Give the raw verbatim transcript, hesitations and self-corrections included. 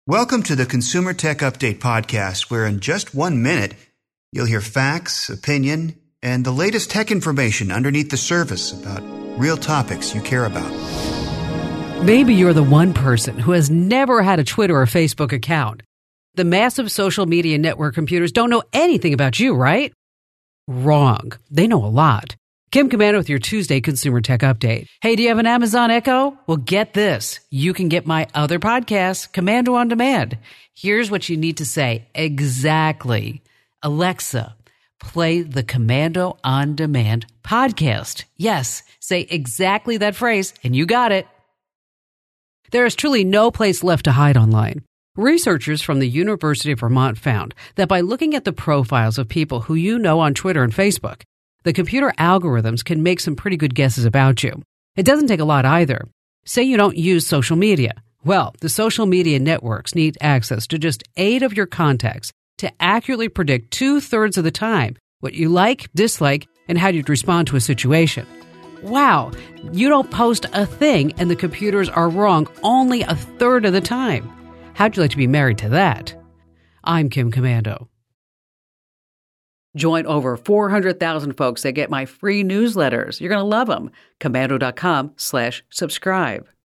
Welcome to the Consumer Tech Update podcast, where in just one minute, you'll hear facts, opinion, and the latest tech information underneath the surface about real topics you care about. Maybe you're the one person who has never had a Twitter or Facebook account. The massive social media network computers don't know anything about you, right? Wrong. They know a lot. Kim Komando with your Tuesday Consumer Tech Update. Hey, do you have an Amazon Echo? Well, get this. You can get my other podcast, Komando on Demand. Here's what you need to say exactly. Alexa, play the Komando on Demand podcast. Yes, say exactly that phrase, and you got it. There is truly no place left to hide online. Researchers from the University of Vermont found that by looking at the profiles of people who you know on Twitter and Facebook, the computer algorithms can make some pretty good guesses about you. It doesn't take a lot either. Say you don't use social media. Well, the social media networks need access to just eight of your contacts to accurately predict two-thirds of the time what you like, dislike, and how you'd respond to a situation. Wow, you don't post a thing and the computers are wrong only a third of the time. How'd you like to be married to that? I'm Kim Komando. Join over four hundred thousand folks that get my free newsletters. You're going to love them. Komando.com slash subscribe.